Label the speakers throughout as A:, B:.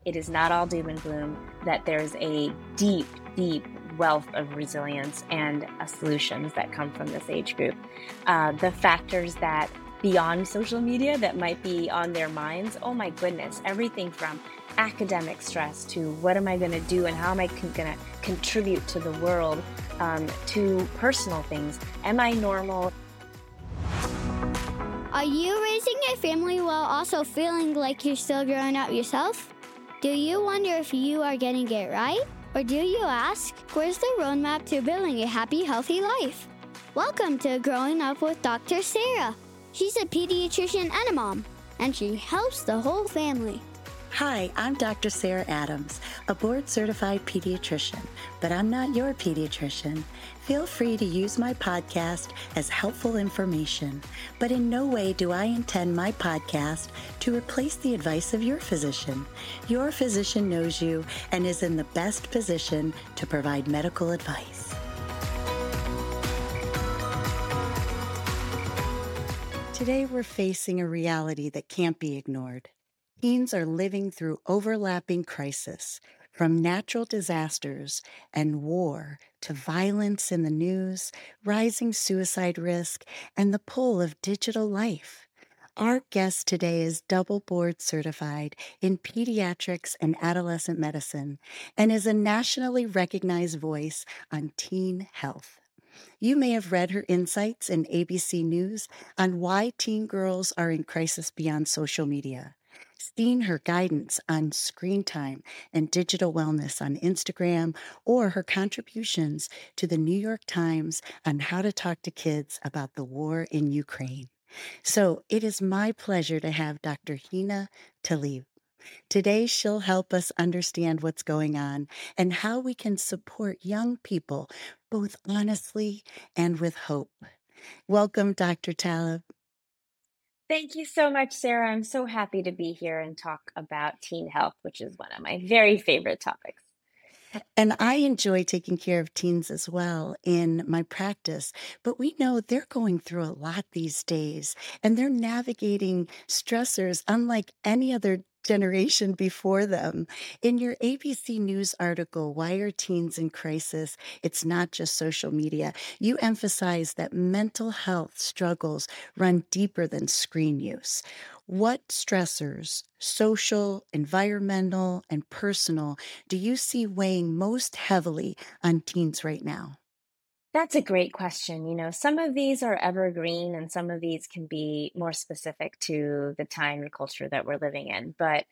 A: it is not all doom and gloom, that there's a deep, deep wealth of resilience and solutions that come from this age group. The factors that beyond social media that might be on their minds, oh my goodness, everything from academic stress to what am I going to do and how am I going to contribute to the world, to personal things. Am I normal?
B: Are you raising a family while also feeling like you're still growing up yourself? Do you wonder if you are getting it right? Or do you ask, where's the roadmap to building a happy, healthy life? Welcome to Growing Up with Dr. Sarah. She's a pediatrician and a mom, and she helps the whole family.
C: Hi, I'm Dr. Sarah Adams, a board-certified pediatrician, but I'm not your pediatrician. Feel free to use my podcast as helpful information, but in no way do I intend my podcast to replace the advice of your physician. Your physician knows you and is in the best position to provide medical advice. Today we're facing a reality that can't be ignored. Teens are living through overlapping crisis, from natural disasters and war to violence in the news, rising suicide risk, and the pull of digital life. Our guest today is double board certified in pediatrics and adolescent medicine and is a nationally recognized voice on teen health. You may have read her insights in ABC News on why teen girls are in crisis beyond social media, seen her guidance on screen time and digital wellness on Instagram, or her contributions to the New York Times on how to talk to kids about the war in Ukraine. So it is my pleasure to have Dr. Hina Tlaib. Today, she'll help us understand what's going on and how we can support young people, both honestly and with hope. Welcome, Dr. Tlaib.
A: Thank you so much, Sarah. I'm so happy to be here and talk about teen health, which is one of my very favorite topics.
C: And I enjoy taking care of teens as well in my practice, but we know they're going through a lot these days and they're navigating stressors unlike any other generation before them. In your ABC News article, Why Are Teens in Crisis? It's Not Just Social Media, you emphasize that mental health struggles run deeper than screen use. What stressors, social, environmental, and personal, do you see weighing most heavily on teens right now?
A: That's a great question. Some of these are evergreen and some of these can be more specific to the time and culture that we're living in. But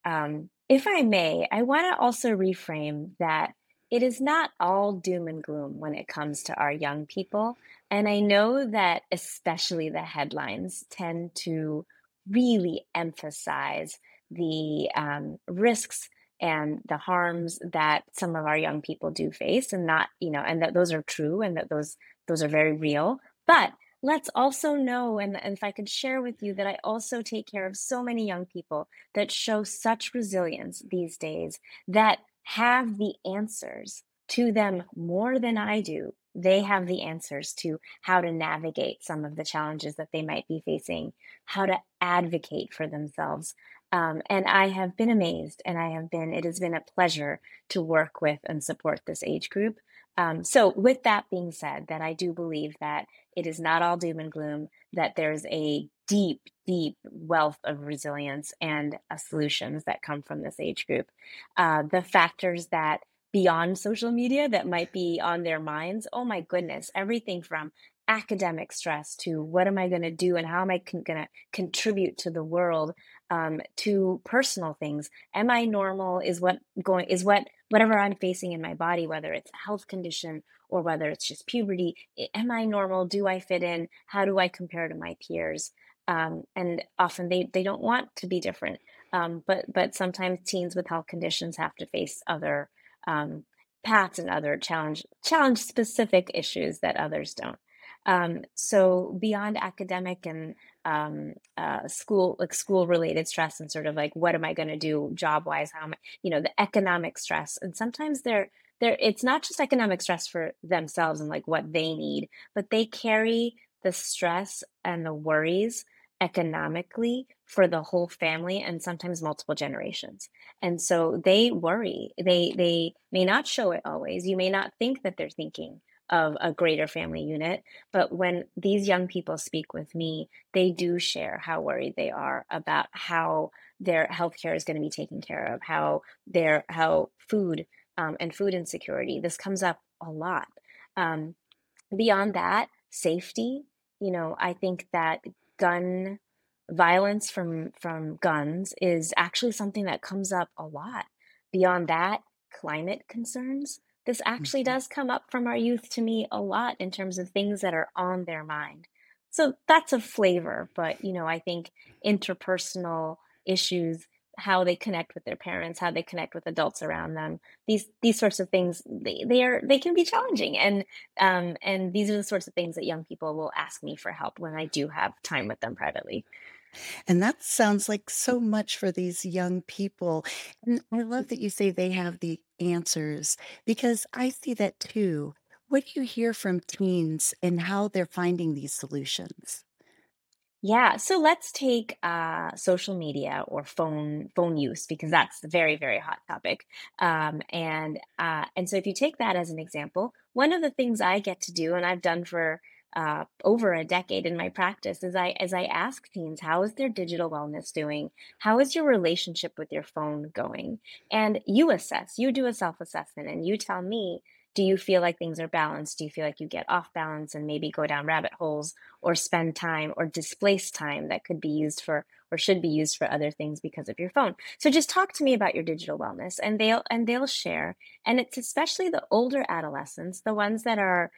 A: if I may, I want to also reframe that it is not all doom and gloom when it comes to our young people. And I know that especially the headlines tend to really emphasize the risks and the harms that some of our young people do face, and not, and that those are true and that those are very real. But let's also know, and if I could share with you that I also take care of so many young people that show such resilience these days, that have the answers to them more than I do. They have the answers to how to navigate some of the challenges that they might be facing, how to advocate for themselves. And I have been amazed, and it has been a pleasure to work with and support this age group. So with that being said, that I do believe that it is not all doom and gloom, that there's a deep, deep wealth of resilience and solutions that come from this age group. The factors that beyond social media that might be on their minds, oh my goodness, everything from academic stress to what am I going to do and how am I going to contribute to the world, to personal things. Am I normal? Whatever I'm facing in my body, whether it's a health condition or whether it's just puberty, am I normal? Do I fit in? How do I compare to my peers? And often they don't want to be different. But sometimes teens with health conditions have to face other paths and other challenge specific issues that others don't. So beyond academic and school related stress and sort of like, what am I going to do job wise? How am I, the economic stress. And sometimes it's not just economic stress for themselves and like what they need, but they carry the stress and the worries economically for the whole family and sometimes multiple generations. And so they worry. They may not show it always. You may not think that they're thinking of a greater family unit, but when these young people speak with me, they do share how worried they are about how their healthcare is going to be taken care of, how food and food insecurity. This comes up a lot. Um, Beyond that, safety, I think that gun violence from guns is actually something that comes up a lot. Beyond that, climate concerns. This actually
C: Mhm.
A: does come up from our youth to me a lot in terms of things that are on their mind. So that's a flavor, but I think interpersonal issues, how they connect with their parents, how they connect with adults around them, these sorts of things, they can be challenging, and these are the sorts of things that young people will ask me for help when I do have time with them privately.
C: And that sounds like so much for these young people. And I love that you say they have the answers because I see that too. What do you hear from teens and how they're finding these solutions?
A: Yeah, so let's take social media or phone use because that's a very very hot topic. And so if you take that as an example, one of the things I get to do, and I've done for over a decade in my practice, is I ask teens, how is their digital wellness doing? How is your relationship with your phone going? And you assess, you do a self assessment, and you tell me. Do you feel like things are balanced? Do you feel like you get off balance and maybe go down rabbit holes or spend time or displace time that could be used for or should be used for other things because of your phone. So just talk to me about your digital wellness and they'll share. And it's especially the older adolescents, the ones that are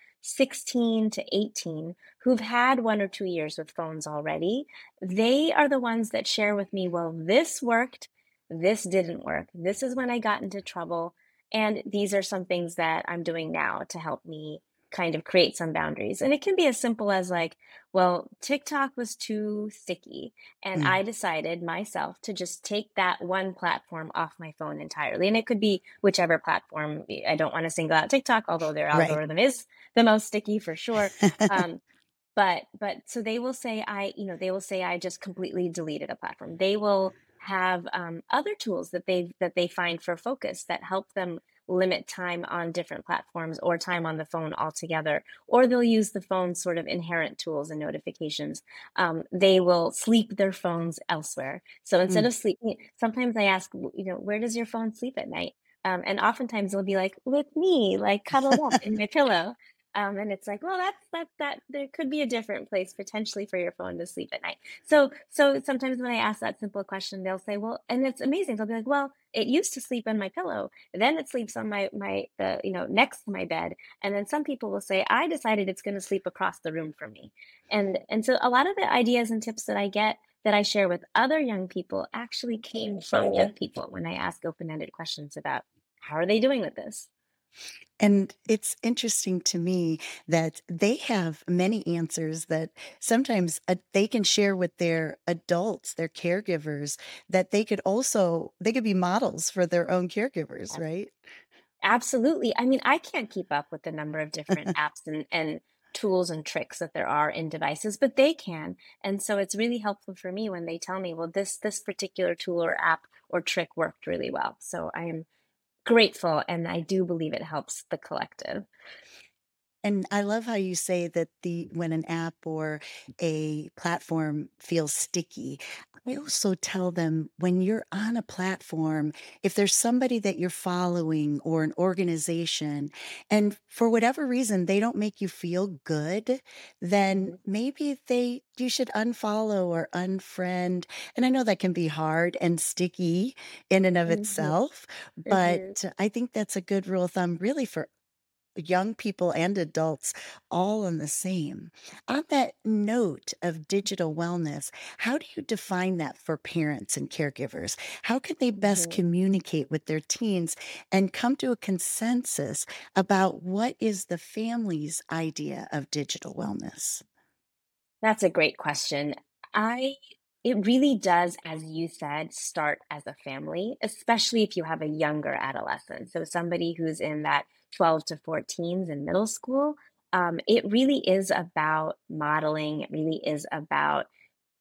A: 16 to 18 who've had 1 or 2 years with phones already. They are the ones that share with me, well, this worked, this didn't work. This is when I got into trouble. And these are some things that I'm doing now to help me kind of create some boundaries. And it can be as simple as like, well, TikTok was too sticky. And
C: Mm,
A: I decided myself to just take that one platform off my phone entirely. And it could be whichever platform. I don't want to single out TikTok, although their
C: right.
A: algorithm is the most sticky for sure. Um, but so they will say they will say I just completely deleted a platform. They will have other tools that they find for focus that help them limit time on different platforms or time on the phone altogether. Or they'll use the phone's sort of inherent tools and notifications. They will sleep their phones elsewhere. So instead
C: Mm.
A: of sleeping, sometimes I ask, where does your phone sleep at night? And oftentimes they'll be like, with me, like cuddled up in my pillow. And it's like, well, that there could be a different place potentially for your phone to sleep at night. So sometimes when I ask that simple question, they'll say, well, and it's amazing. They'll be like, well, it used to sleep on my pillow, then it sleeps on my the next to my bed, and then some people will say, I decided it's going to sleep across the room from me, and so a lot of the ideas and tips that I get that I share with other young people actually came from young people when I ask open-ended questions about how are they doing with this.
C: And it's interesting to me that they have many answers that sometimes they can share with their adults, their caregivers, that they could be models for their own caregivers, right?
A: Absolutely. I mean, I can't keep up with the number of different apps and tools and tricks that there are in devices, but they can. And so it's really helpful for me when they tell me, well, this particular tool or app or trick worked really well. So I am grateful and I do believe it helps the collective.
C: And I love how you say that when an app or a platform feels sticky, I also tell them when you're on a platform, if there's somebody that you're following or an organization, and for whatever reason they don't make you feel good, then
A: Hmm.
C: maybe you should unfollow or unfriend. And I know that can be hard and sticky in and of
A: Hmm.
C: itself,
A: Hmm.
C: but I think that's a good rule of thumb really for young people and adults all on the same. On that note of digital wellness, how do you define that for parents and caregivers? How can they best
A: Hmm.
C: communicate with their teens and come to a consensus about what is the family's idea of digital wellness?
A: That's a great question. I It really does, as you said, start as a family, especially if you have a younger adolescent. So somebody who's in that 12 to 14s in middle school. It really is about modeling. It really is about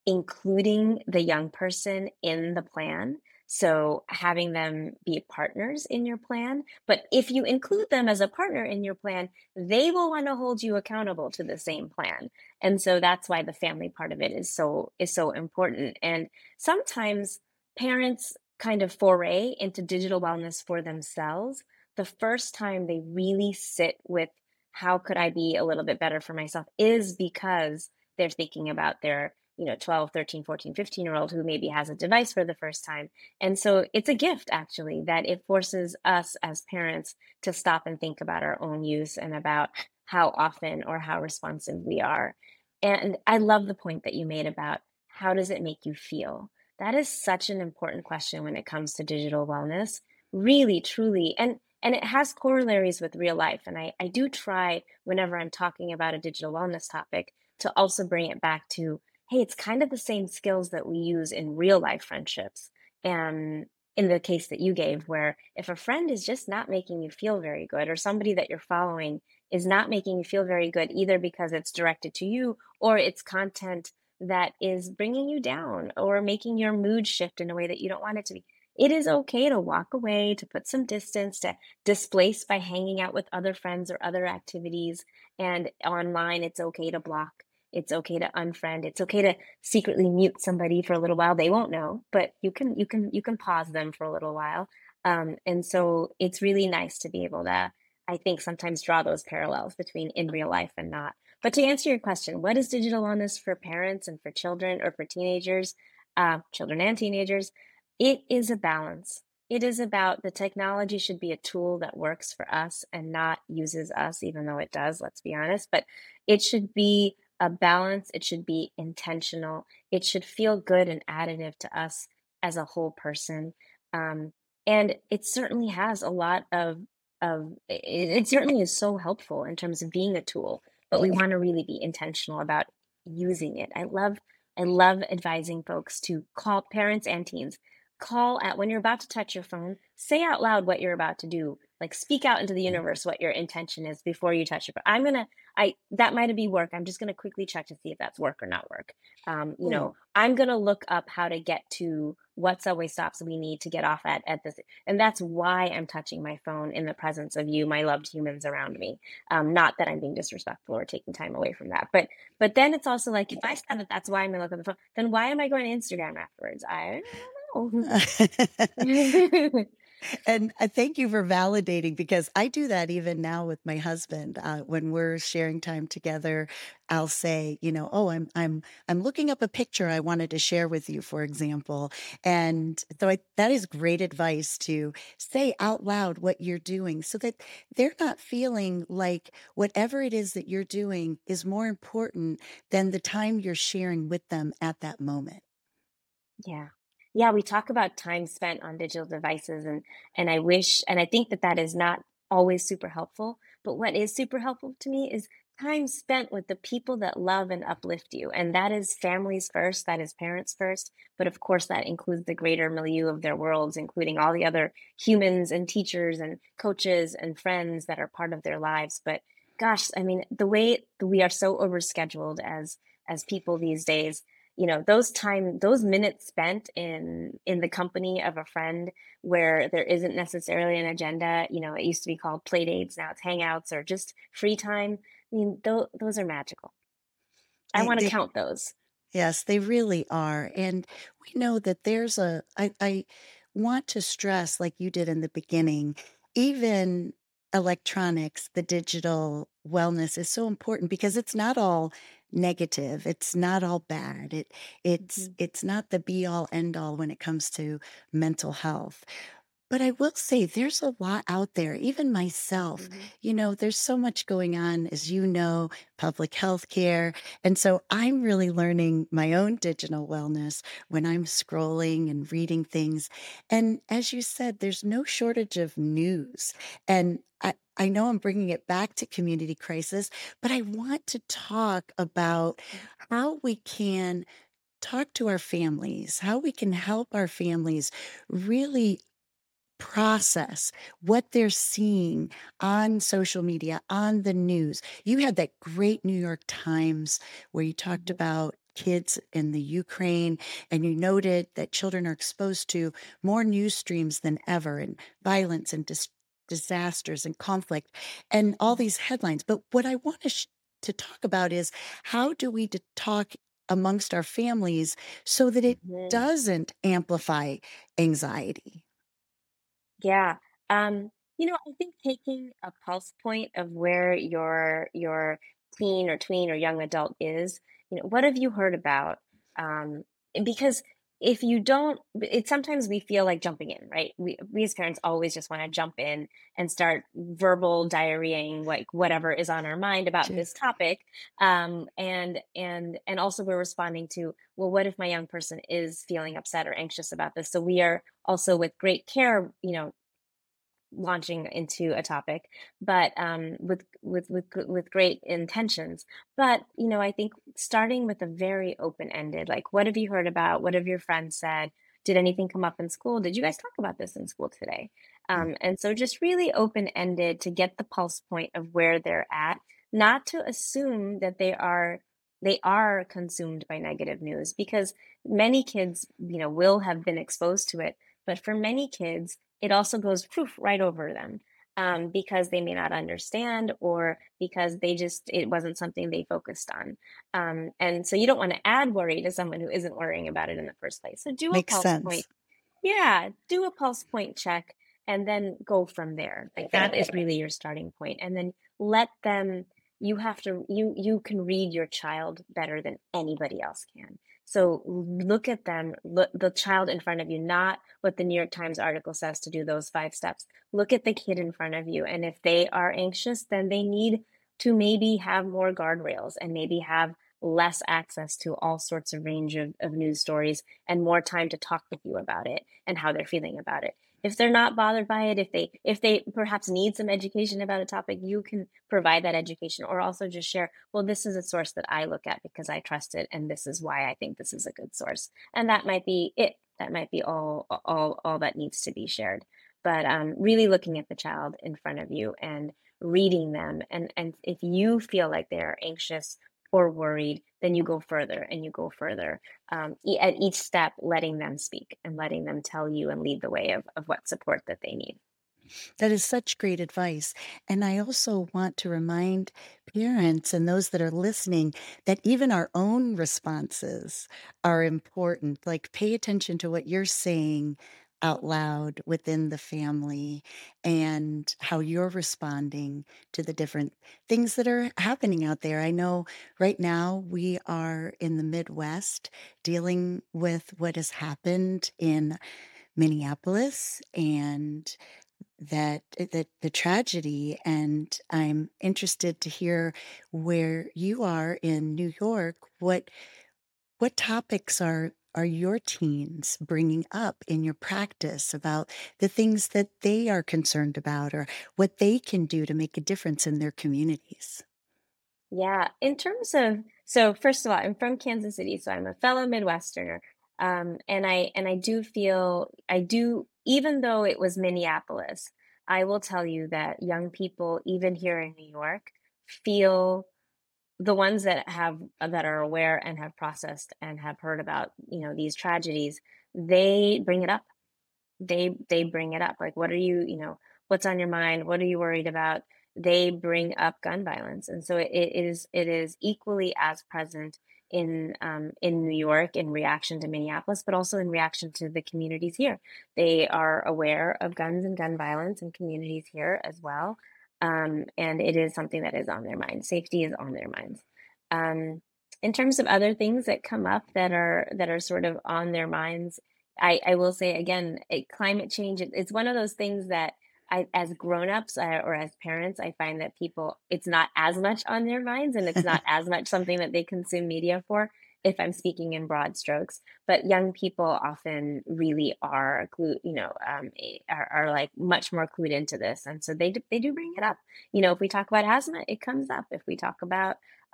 A: including the young person in the plan. So having them be partners in your plan. But if you include them as a partner in your plan, they will want to hold you accountable to the same plan. And so that's why the family part of it is so important. And sometimes parents kind of foray into digital wellness for themselves the first time they really sit with how could I be a little bit better for myself is because they're thinking about their 12, 13, 14, 15-year old who maybe has a device for the first time. And so it's a gift actually that it forces us as parents to stop and think about our own use and about how often or how responsive we are. And I love the point that you made about how does it make you feel? That is such an important question when it comes to digital wellness. Really, truly. And it has corollaries with real life. And I do try whenever I'm talking about a digital wellness topic to also bring it back to, hey, it's kind of the same skills that we use in real life friendships. And in the case that you gave, where if a friend is just not making you feel very good, or somebody that you're following is not making you feel very good, either because it's directed to you or it's content that is bringing you down or making your mood shift in a way that you don't want it to be. It is okay to walk away, to put some distance, to displace by hanging out with other friends or other activities. And online, it's okay to block. It's okay to unfriend. It's okay to secretly mute somebody for a little while. They won't know, but you can pause them for a little while. And so it's really nice to be able to, I think, sometimes draw those parallels between in real life and not. But to answer your question, what is digital wellness for parents and for children or for teenagers, children and teenagers? It is a balance. It is about the technology should be a tool that works for us and not uses us, even though it does, let's be honest. But it should be a balance. It should be intentional. It should feel good and additive to us as a whole person. Um, and it certainly has a lot of it certainly is so helpful in terms of being a tool, but we want to really be intentional about using it. I love advising folks to call parents and teens call at when you're about to touch your phone, say out loud what you're about to do. Like speak out into the universe what your intention is before you touch your phone. That might be work. I'm just gonna quickly check to see if that's work or not work.
C: Oh,
A: I'm gonna look up how to get to what subway stops we need to get off at this. And that's why I'm touching my phone in the presence of you, my loved humans around me. Not that I'm being disrespectful or taking time away from that. But then it's also like if I said that that's why I'm gonna look at the phone, then why am I going to Instagram afterwards? I don't know.
C: And I thank you for validating because I do that even now with my husband. When we're sharing time together, I'll say, oh, I'm looking up a picture I wanted to share with you, for example. And so that is great advice to say out loud what you're doing so that they're not feeling like whatever it is that you're doing is more important than the time you're sharing with them at that moment.
A: Yeah. Yeah, we talk about time spent on digital devices and I wish and I think that that is not always super helpful, but what is super helpful to me is time spent with the people that love and uplift you. And that is families first, that is parents first, but of course that includes the greater milieu of their worlds, including all the other humans and teachers and coaches and friends that are part of their lives. But gosh, I mean, the way that we are so overscheduled as people these days, those minutes spent in the company of a friend where there isn't necessarily an agenda, it used to be called play dates, now it's hangouts or just free time. I mean, those are magical. I
C: They,
A: want to
C: they,
A: count those.
C: yes, they really are. And we know that I want to stress, like you did in the beginning, even electronics, the digital wellness is so important because it's not all negative. It's not all bad. It's
A: Mhm,
C: it's not the be all end all when it comes to mental health. But I will say there's a lot out there, even myself.
A: mhm,
C: There's so much going on, as you know, public health care. And so I'm really learning my own digital wellness when I'm scrolling and reading things. And as you said, there's no shortage of news. And I know I'm bringing it back to community crisis, but I want to talk about
A: mhm,
C: how we can talk to our families, how we can help our families really process what they're seeing on social media, on the news. You had that great New York Times where you talked
A: mhm,
C: about kids in the Ukraine, and you noted that children are exposed to more news streams than ever, and violence and disasters and conflict and all these headlines. But what I want to talk about is, how do we talk amongst our families so that it
A: Mhm.
C: doesn't amplify anxiety?
A: Yeah. I think taking a pulse point of where your teen or tween or young adult is, what have you heard about? Because if you don't, it sometimes we feel like jumping in, right? We as parents always just want to jump in and start verbal diarrheaing like whatever is on our mind about
C: Sure.
A: this topic. And also we're responding to, well, what if my young person is feeling upset or anxious about this? So we are also with great care, launching into a topic, but with great intentions. But I think starting with a very open ended, like, what have you heard about? What have your friends said? Did anything come up in school? Did you guys talk about this in school today?
C: Mm.
A: And so just really open ended to get the pulse point of where they're at, not to assume that they are consumed by negative news, because many kids, will have been exposed to it. But for many kids, it also goes poof right over them, because they may not understand, or because it wasn't something they focused on. And so you don't want to add worry to someone who isn't worrying about it in the first place. So do a
C: Makes
A: pulse point.
C: sense.
A: Yeah, do a pulse point check and then go from there. Like, that is really your starting point. And then let them you can read your child better than anybody else can. So look at them, look the child in front of you, not what the New York Times article says to do those 5 steps. Look at the kid in front of you. And if they are anxious, then they need to maybe have more guardrails and maybe have less access to all sorts of range of news stories and more time to talk with you about it and how they're feeling about it. If they're not bothered by it, if they perhaps need some education about a topic, you can provide that education, or also just share, well, this is a source that I look at because I trust it, and this is why I think this is a good source. And that might be it. That might be all that needs to be shared. But really looking at the child in front of you and reading them, and if you feel like they're anxious or worried, then you go further and you go further, at each step, letting them speak and letting them tell you and lead the way of what support that they need.
C: That is such great advice. And I also want to remind parents and those that are listening that even our own responses are important. Like, pay attention to what you're saying out loud within the family and how you're responding to the different things that are happening out there. I know right now we are in the Midwest dealing with what has happened in Minneapolis, and that the tragedy, and I'm interested to hear where you are in New York. What topics are your teens bringing up in your practice about the things that they are concerned about, or what they can do to make a difference in their communities?
A: Yeah, in terms of, so first of all, I'm from Kansas City, so I'm a fellow Midwesterner. And I do feel, I do, even though it was Minneapolis, I will tell you that young people, even here in New York, feel, the ones that are aware and have processed and have heard about, these tragedies, they bring it up. They bring it up, like, what are what's on your mind, what are you worried about? They bring up gun violence, and so it is equally as present in New York in reaction to Minneapolis, but also in reaction to the communities here. They are aware of guns and gun violence in communities here as well, and it is something that is on their minds. Safety is on their minds. um, in terms of other things that come up that are sort of on their minds, I will say again, climate change, it's one of those things that as grown-ups, or as parents, I find that it's not as much on their minds, and it's not as much something that they consume media for, if I'm speaking in broad strokes. But young people often really are are like much more clued into this, and so they do bring it up. If we talk about asthma, it comes up. If we talk about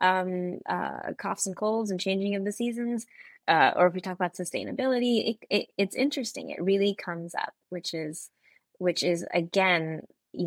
A: coughs and colds and changing of the seasons, or if we talk about sustainability, it's interesting. It really comes up, which is again,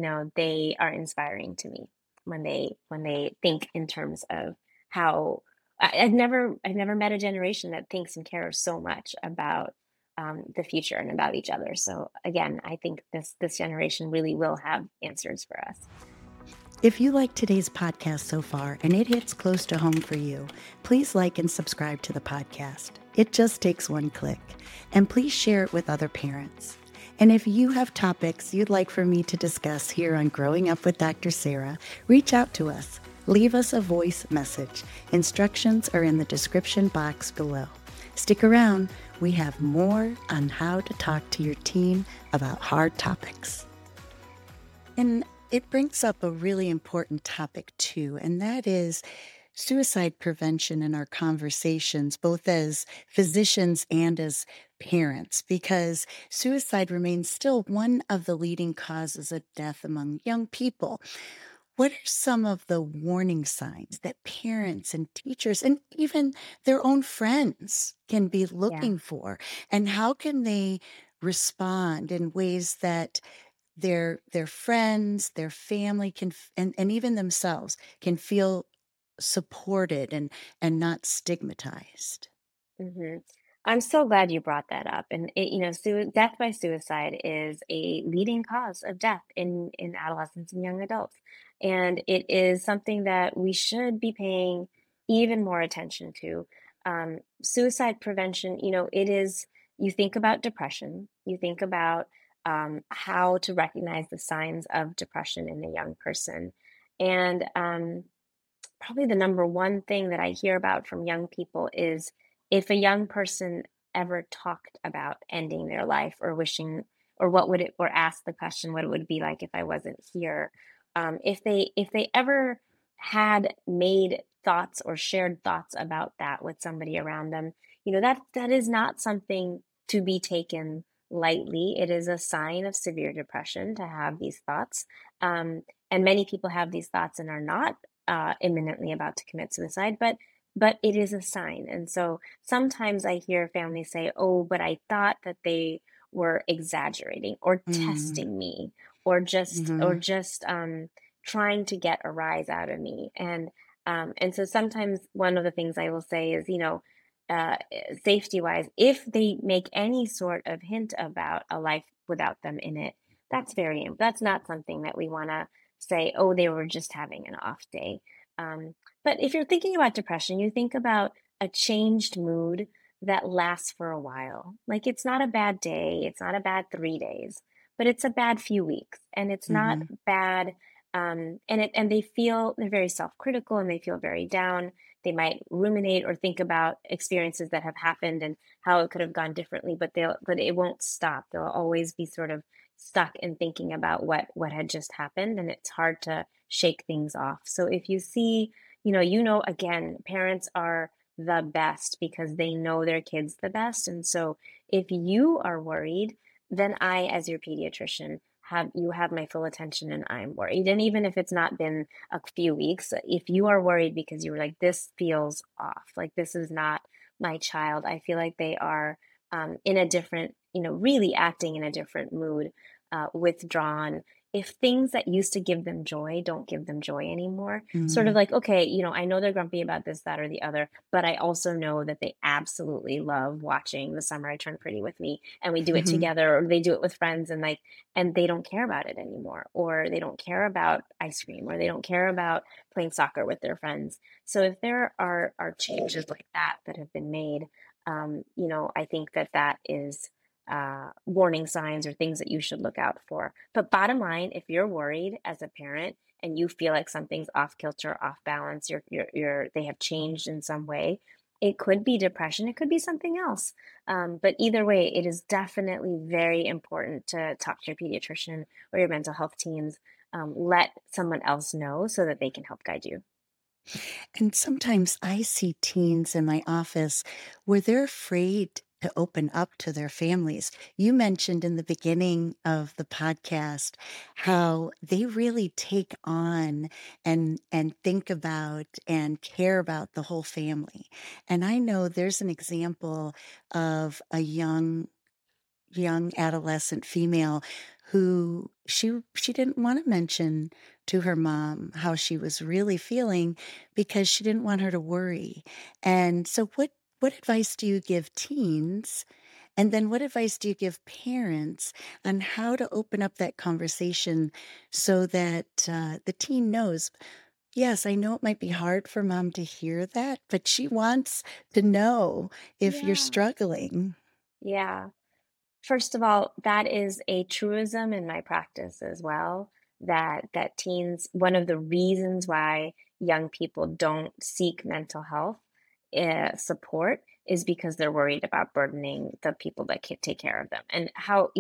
A: they are inspiring to me when they think in terms of how I've never met a generation that thinks and cares so much about the future and about each other. So again, I think this generation really will have answers for us.
C: If you like today's podcast so far and it hits close to home for you, please like and subscribe to the podcast. It just takes one click. And please share it with other parents. And if you have topics you'd like for me to discuss here on Growing Up with Dr. Sarah, reach out to us. Leave us a voice message. Instructions are in the description box below. Stick around. We have more on how to talk to your teen about hard topics. And it brings up a really important topic too, and that is suicide prevention in our conversations, both as physicians and as parents, because suicide remains still one of the leading causes of death among young people. What are some of the warning signs that parents and teachers and even their own friends can be
A: Yeah.
C: looking for? And how can they respond in ways that their friends, their family and even themselves can feel supported and not stigmatized?
A: hmm I'm so glad you brought that up. And death by suicide is a leading cause of death in adolescents and young adults, and it is something that we should be paying even more attention to. Suicide prevention, it is. You think about depression. You think about how to recognize the signs of depression in a young person, and probably the number one thing that I hear about from young people is if a young person ever talked about ending their life or wishing, or what would it, or asked the question, what it would be like if I wasn't here. If they ever had made thoughts or shared thoughts about that with somebody around them, that is not something to be taken lightly. It is a sign of severe depression to have these thoughts. And many people have these thoughts and are not imminently about to commit suicide, but it is a sign. And so sometimes I hear families say, "Oh, but I thought that they were exaggerating or
C: Mm,
A: testing me, or
C: mhm.
A: just trying to get a rise out of me." And so sometimes one of the things I will say is, safety wise, if they make any sort of hint about a life without them in it, that's not something that we want to say, oh, they were just having an off day. But if you're thinking about depression, you think about a changed mood that lasts for a while. Like it's not a bad day, it's not a bad 3 days, but it's a bad few weeks, and it's not
C: Mhm.
A: bad. And they're very self-critical and they feel very down. They might ruminate or think about experiences that have happened and how it could have gone differently, but it won't stop. They'll always be sort of stuck in thinking about what had just happened, and it's hard to shake things off. So if you see, again, parents are the best because they know their kids the best. And so if you are worried, then I, as your pediatrician, have my full attention, and I'm worried. And even if it's not been a few weeks, if you are worried because you were like, this feels off, like this is not my child, I feel like they are in a different, really acting in a different mood, withdrawn. If things that used to give them joy don't give them joy anymore, sort of
C: Mhm.
A: like, okay, I know they're grumpy about this, that, or the other, but I also know that they absolutely love watching The Summer I Turned Pretty with me, and we do it
C: Mhm.
A: together, or they do it with friends, and they don't care about it anymore, or they don't care about ice cream, or they don't care about playing soccer with their friends. So if there are changes like that have been made, I think that is warning signs or things that you should look out for. But bottom line, if you're worried as a parent and you feel like something's off kilter, off balance, they have changed in some way, it could be depression, it could be something else. But either way, it is definitely very important to talk to your pediatrician or your mental health teams. Let someone else know so that they can help guide you.
C: And sometimes I see teens in my office where they're afraid to open up to their families. You mentioned in the beginning of the podcast how they really take on and think about and care about the whole family. And I know there's an example of a young adolescent female who she didn't want to mention to her mom how she was really feeling because she didn't want her to worry. And so what advice do you give teens? And then what advice do you give parents on how to open up that conversation so that the teen knows, yes, I know it might be hard for mom to hear that, but she wants to know if you're
A: Yeah.
C: struggling.
A: Yeah. First of all, that is a truism in my practice as well, that teens one of the reasons why young people don't seek mental health support is because they're worried about burdening the people that can take care of them. And how,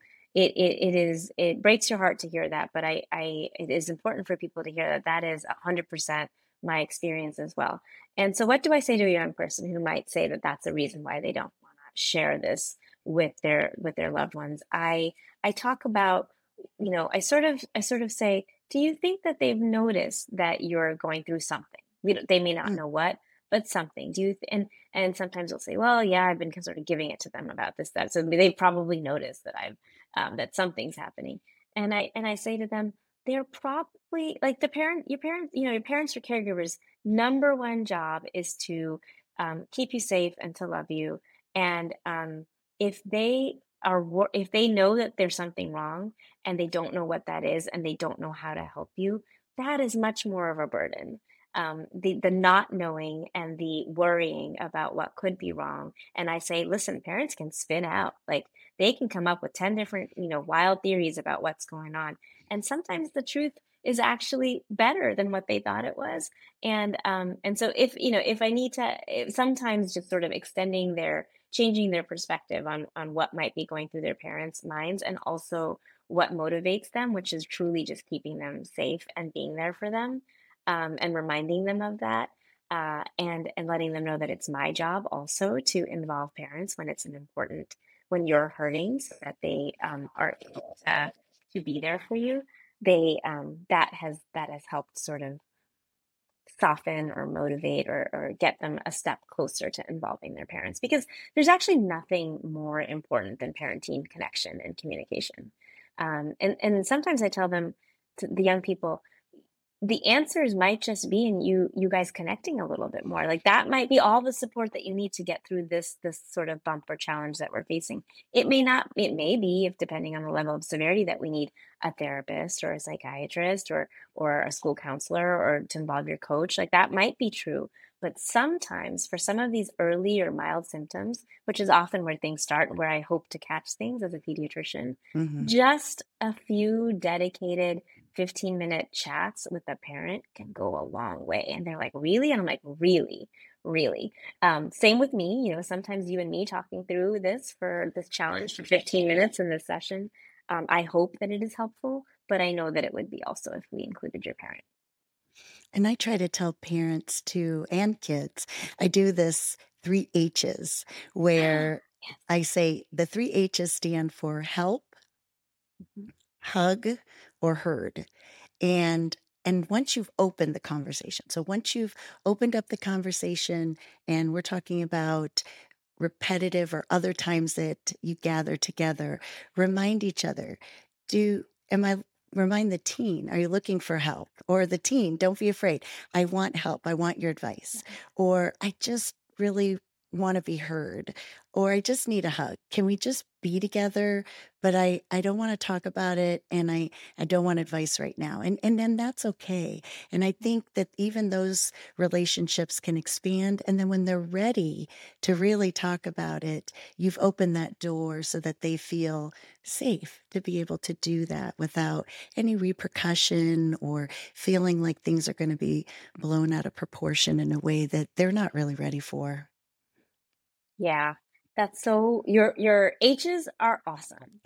A: it breaks your heart to hear that, but I it is important for people to hear that that is 100% my experience as well. And so what do I say to a young person who might say that that's the reason why they don't want to share this with their loved ones? I talk about, I sort of say, do you think that they've noticed that you're going through something? They may not
C: Mm,
A: know what, but something. And sometimes they'll say, well, yeah, I've been sort of giving it to them about this, that. So they probably noticed that I've that something's happening. And I say to them, they're probably like your parents, your parents or caregivers' number one job is to keep you safe and to love you. And if they if they know that there's something wrong and they don't know what that is and they don't know how to help you, that is much more of a burden. The not knowing and the worrying about what could be wrong. And I say, listen, parents can spin out. Like they can come up with 10 different, wild theories about what's going on. And sometimes the truth is actually better than what they thought it was. And so if I need to, sometimes just sort of extending their changing their perspective on what might be going through their parents' minds, and also what motivates them, which is truly just keeping them safe and being there for them, and reminding them of that, and letting them know that it's my job also to involve parents when it's an important when you're hurting, so that they are able to be there for you. That has helped sort of soften or motivate or get them a step closer to involving their parents, because there's actually nothing more important than parent-teen connection and communication. And sometimes I tell them, to the young people, the answers might just be in you guys connecting a little bit more. Like that might be all the support that you need to get through this sort of bump or challenge that we're facing. It may not, it may be, if depending on the level of severity, that we need a therapist or a psychiatrist or a school counselor, or to involve your coach. Like that might be true. But sometimes for some of these early or mild symptoms, which is often where things start, where I hope to catch things as a pediatrician,
C: mhm.
A: just a few dedicated 15-minute chats with a parent can go a long way. And they're like, really? And I'm like, really, really. Same with me. Sometimes you and me talking through this challenge for 15 minutes in this session. I hope that it is helpful, but I know that it would be also if we included your parent.
C: And I try to tell parents too and kids, I do this 3 H's where
A: Yes.
C: I say the 3 H's stand for help,
A: Mhm.
C: hug, or heard. And and once you've opened the conversation, so once you've opened up the conversation and we're talking about repetitive or other times that you gather together, remind each other, do am I remind the teen, are you looking for help? Or the teen, don't be afraid. I want help. I want your advice. Or I just really want to be heard. Or I just need a hug. Can we just be together? But I don't want to talk about it and I don't want advice right now. And then that's okay. And I think that even those relationships can expand. And then when they're ready to really talk about it, you've opened that door so that they feel safe to be able to do that without any repercussion or feeling like things are going to be blown out of proportion in a way that they're not really ready for.
A: Yeah, that's so your H's are awesome.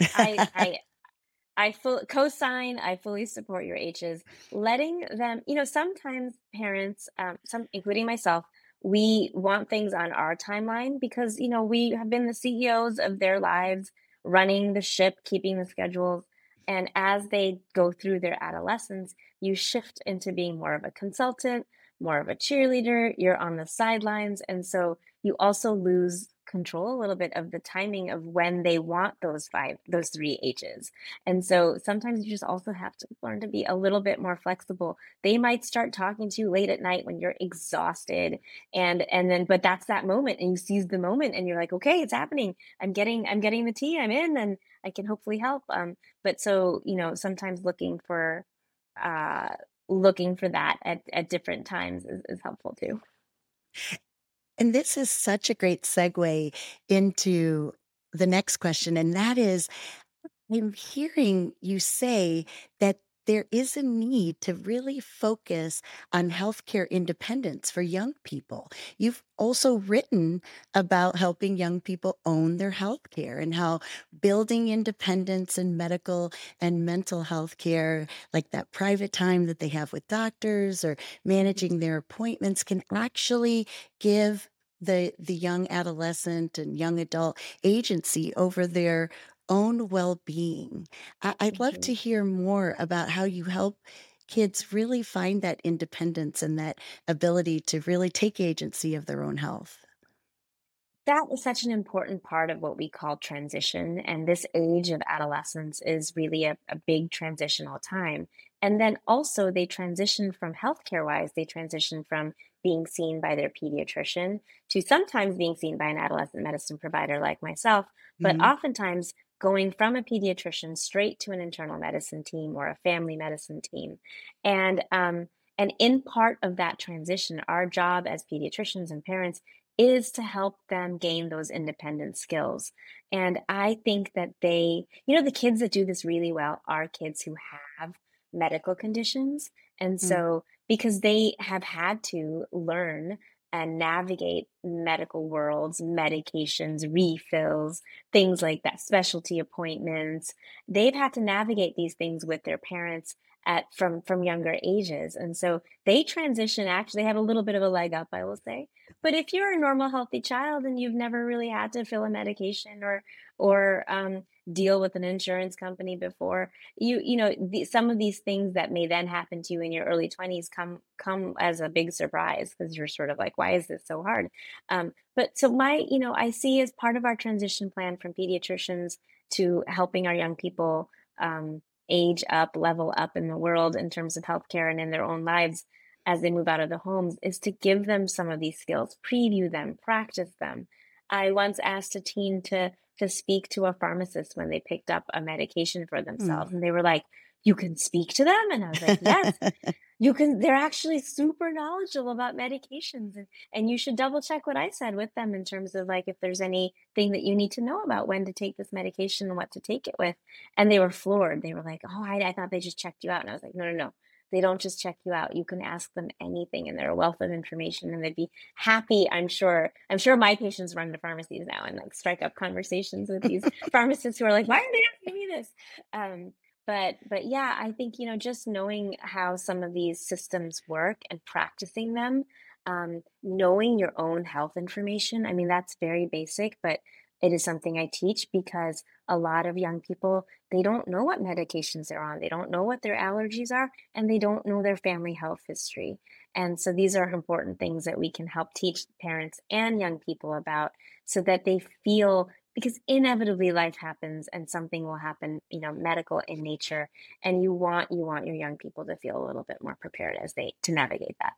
A: I full co-sign, I fully support your H's. Letting them, sometimes parents, some including myself, we want things on our timeline because, we have been the CEOs of their lives, running the ship, keeping the schedules. And as they go through their adolescence, you shift into being more of a consultant, more of a cheerleader, you're on the sidelines. And so you also lose control a little bit of the timing of when they want those 3 H's. And so sometimes you just also have to learn to be a little bit more flexible. They might start talking to you late at night when you're exhausted, and then but that's that moment, and you seize the moment and you're like, okay, it's happening. I'm getting the tea, I'm in, and I can hopefully help. But so, sometimes uh looking for that at different times is helpful too.
C: And this is such a great segue into the next question, and that is, I'm hearing you say that there is a need to really focus on healthcare independence for young people. You've also written about helping young people own their healthcare and how building independence in medical and mental health care, like that private time that they have with doctors or managing their appointments, can actually give the young adolescent and young adult agency over their own well-being. I'd love to
A: Mhm.
C: hear more about how you help kids really find that independence and that ability to really take agency of their own health.
A: That is such an important part of what we call transition. And this age of adolescence is really a big transitional time. And then also, they transition from healthcare wise, they transition from being seen by their pediatrician to sometimes being seen by an adolescent medicine provider like myself, but
C: Mhm.
A: oftentimes going from a pediatrician straight to an internal medicine team or a family medicine team. And in part of that transition, our job as pediatricians and parents is to help them gain those independent skills. And I think that the kids that do this really well are kids who have medical conditions. And
C: Mm.
A: so, because they have had to learn and navigate medical worlds, medications, refills, things like that, specialty appointments, they've had to navigate these things with their parents from younger ages. And so they transition, actually, they have a little bit of a leg up, I will say. But if you're a normal, healthy child and you've never really had to fill a medication or deal with an insurance company before, some of these things that may then happen to you in your early 20s come as a big surprise because you're sort of like, why is this so hard? But so I see as part of our transition plan from pediatricians to helping our young people age up, level up in the world in terms of healthcare and in their own lives as they move out of the homes is to give them some of these skills, preview them, practice them. I once asked a teen to speak to a pharmacist when they picked up a medication for
C: Mm.
A: themselves, and they were like, "You can speak to them?" And I was like, "Yes, you can. They're actually super knowledgeable about medications, and you should double check what I said with them in terms of like if there's anything that you need to know about when to take this medication and what to take it with." And they were floored. They were like, "Oh, I thought they just checked you out." And I was like, "No, no, no. They don't just check you out. You can ask them anything, and they're a wealth of information, and they'd be happy. I'm sure. I'm sure my patients run to pharmacies now and like strike up conversations with these pharmacists who are like, "Why are they asking me this?" Um, but yeah, I think just knowing how some of these systems work and practicing them, knowing your own health information. I mean, that's very basic, but it is something I teach because a lot of young people, they don't know what medications they're on. They don't know what their allergies are, and they don't know their family health history. And so these are important things that we can help teach parents and young people about so that they feel, because inevitably life happens and something will happen, medical in nature, and you want your young people to feel a little bit more prepared as they to navigate that.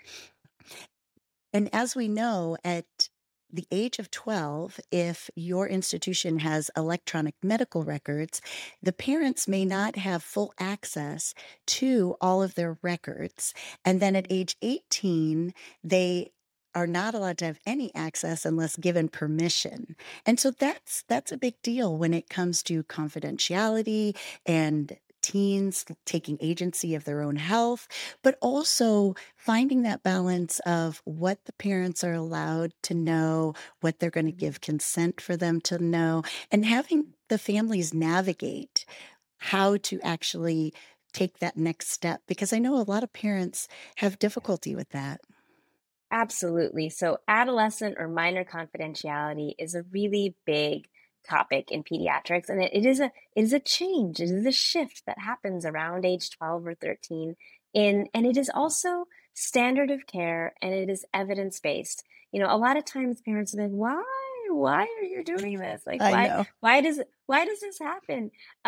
C: And as we know, at the age of 12, if your institution has electronic medical records, the parents may not have full access to all of their records. And then at age 18, they are not allowed to have any access unless given permission. And so that's a big deal when it comes to confidentiality and teens taking agency of their own health, but also finding that balance of what the parents are allowed to know, what they're going to
A: Mhm.
C: give consent for them to know, and having the families navigate how to actually take that next step. Because I know a lot of parents have difficulty with that.
A: Absolutely. So, adolescent or minor confidentiality is a really big topic in pediatrics, and it is a change. It is a shift that happens around age 12 or 13. And it is also standard of care, and it is evidence-based. A lot of times parents are like, "Why? Why are you doing this? Like,
C: I know.
A: why does this happen?"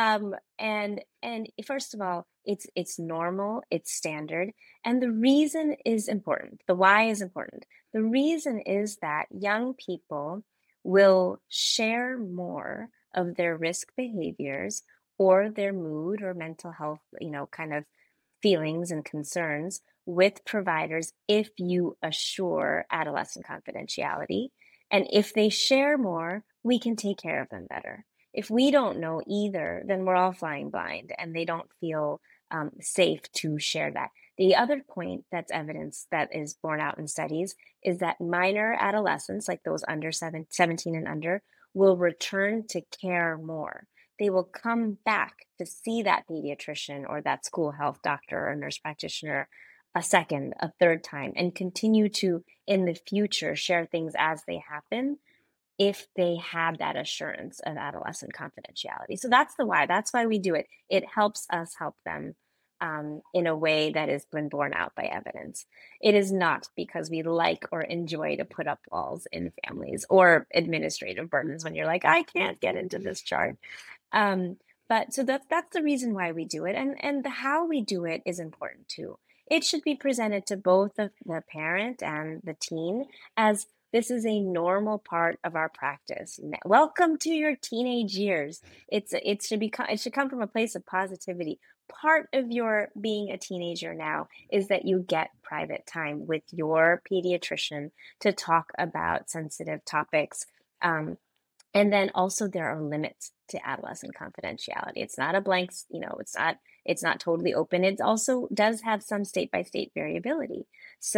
A: And first of all, it's normal, it's standard, and the reason is important. The why is important. The reason is that young people will share more of their risk behaviors or their mood or mental health, kind of feelings and concerns with providers if you assure adolescent confidentiality. And if they share more, we can take care of them better. If we don't know either, then we're all flying blind and they don't feel safe to share that. The other point that's evidence that is borne out in studies is that minor adolescents, like those under 17 and under, will return to care more. They will come back to see that pediatrician or that school health doctor or nurse practitioner a second, a third time, and continue to, in the future, share things as they happen if they have that assurance of adolescent confidentiality. So that's the why. That's why we do it. It helps us help them in a way that has been borne out by evidence. It is not because we like or enjoy to put up walls in families or administrative burdens when you're like, I can't get into this chart. Um, but so that's the reason why we do it, and the how we do it is important too. It should be presented to both the parent and the teen as this is a normal part of our practice. Welcome to your teenage years. It should come from a place of positivity. Part of your being a teenager now is that you get private time with your pediatrician to talk about sensitive topics. And then also there are limits to adolescent confidentiality. It's not a blank, it's not totally open. It also does have some state by state variability.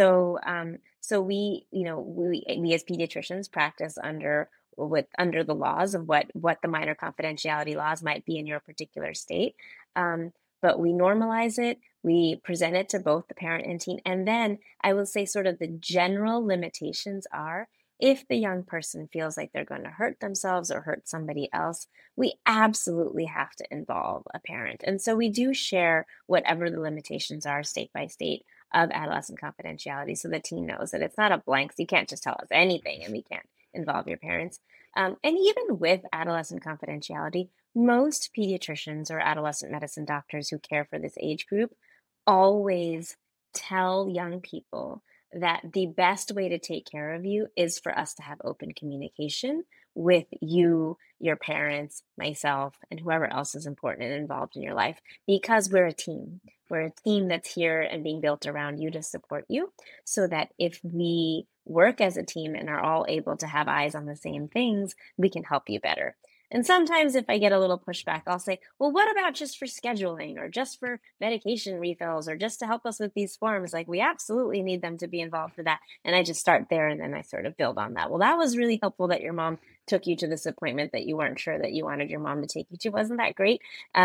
A: So we as pediatricians practice under the laws of what the minor confidentiality laws might be in your particular state. But we normalize it, we present it to both the parent and teen, and then I will say sort of the general limitations are if the young person feels like they're going to hurt themselves or hurt somebody else, we absolutely have to involve a parent. And so we do share whatever the limitations are state by state of adolescent confidentiality so the teen knows that it's not a blank. So you can't just tell us anything and we can't involve your parents. And even with adolescent confidentiality, most pediatricians or adolescent medicine doctors who care for this age group always tell young people that the best way to take care of you is for us to have open communication with you, your parents, myself, and whoever else is important and involved in your life, because we're a team. We're a team that's here and being built around you to support you, so that if we work as a team and are all able to have eyes on the same things, we can help you better. And sometimes if I get a little pushback, I'll say, well, what about just for scheduling or just for medication refills or just to help us with these forms? Like, we absolutely need them to be involved for that. And I just start there and then I sort of build on that. Well, that was really helpful that your mom took you to this appointment that you weren't sure that you wanted your mom to take you to. Wasn't that great?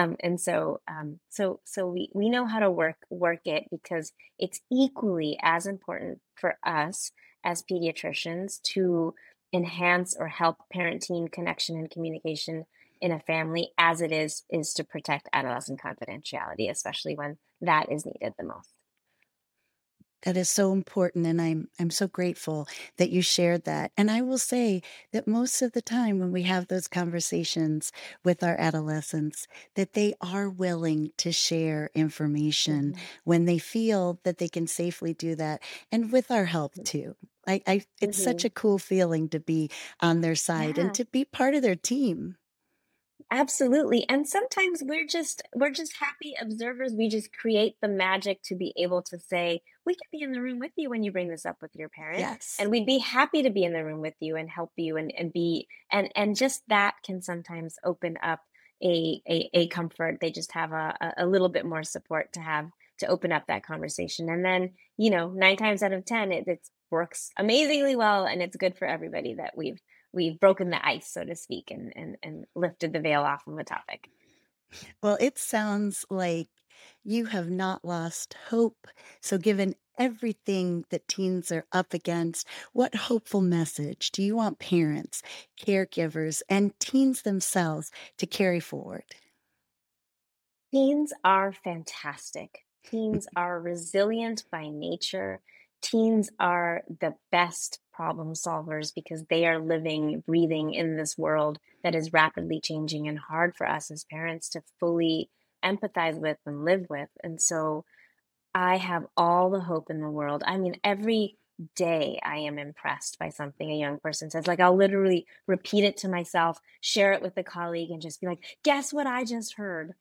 A: So we know how to work it because it's equally as important for us as pediatricians to enhance or help parent-teen connection and communication in a family as it is to protect adolescent confidentiality, especially when that is needed the most.
C: That is so important, and I'm so grateful that you shared that. And I will say that most of the time when we have those conversations with our adolescents, that they are willing to share information when they feel that they can safely do that, and with our help too. It's such a cool feeling to be on their side and
A: Yeah.
C: to be part of their team.
A: Absolutely. And sometimes we're just happy observers. We just create the magic to be able to say, we can be in the room with you when you bring this up with your parent.
C: Yes.
A: And we'd be happy to be in the room with you and help you and be and just that can sometimes open up a comfort. They just have a little bit more support to have to open up that conversation. And then, 9 times out of 10, it works amazingly well and it's good for everybody that we've broken the ice, so to speak, and lifted the veil off of the topic.
C: Well, it sounds like you have not lost hope. So, given everything that teens are up against, what hopeful message do you want parents, caregivers, and teens themselves to carry forward?
A: Teens are fantastic. Teens are resilient by nature. Teens are the best problem solvers because they are living, breathing in this world that is rapidly changing and hard for us as parents to fully empathize with and live with. And so I have all the hope in the world. I mean, every day I am impressed by something a young person says. Like, I'll literally repeat it to myself, share it with a colleague, and just be like, guess what I just heard?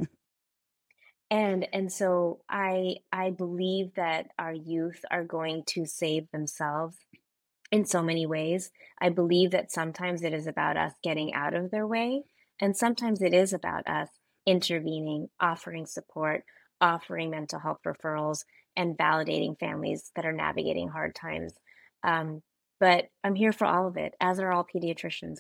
A: And so I believe that our youth are going to save themselves in so many ways. I believe that sometimes it is about us getting out of their way, and sometimes it is about us intervening, offering support, offering mental health referrals, and validating families that are navigating hard times. Um, but I'm here for all of it, as are all pediatricians.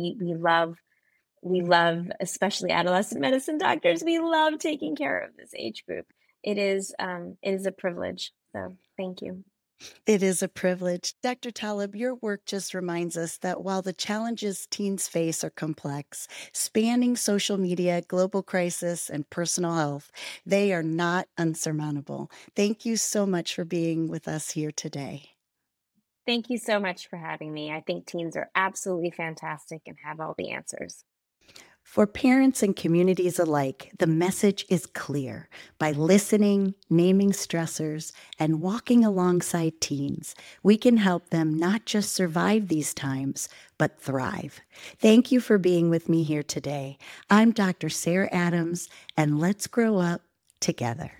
A: We love, especially adolescent medicine doctors. We love taking care of this age group. It is a privilege. So thank you.
C: It is a privilege. Dr. Taleb, your work just reminds us that while the challenges teens face are complex, spanning social media, global crisis, and personal health, they are not unsurmountable. Thank you so much for being with us here today.
A: Thank you so much for having me. I think teens are absolutely fantastic and have all the answers.
C: For parents and communities alike, the message is clear. By listening, naming stressors, and walking alongside teens, we can help them not just survive these times, but thrive. Thank you for being with me here today. I'm Dr. Sarah Adams, and let's grow up together.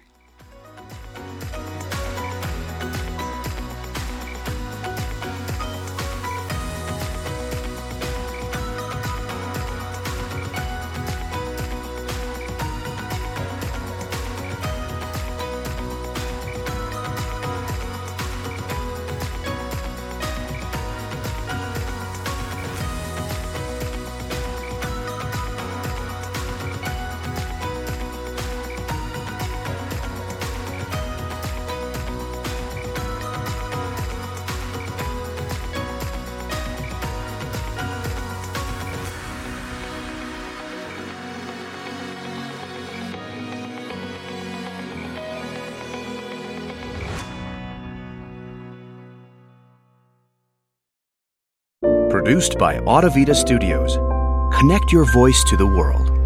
D: Produced by Audavita Studios. Connect your voice to the world.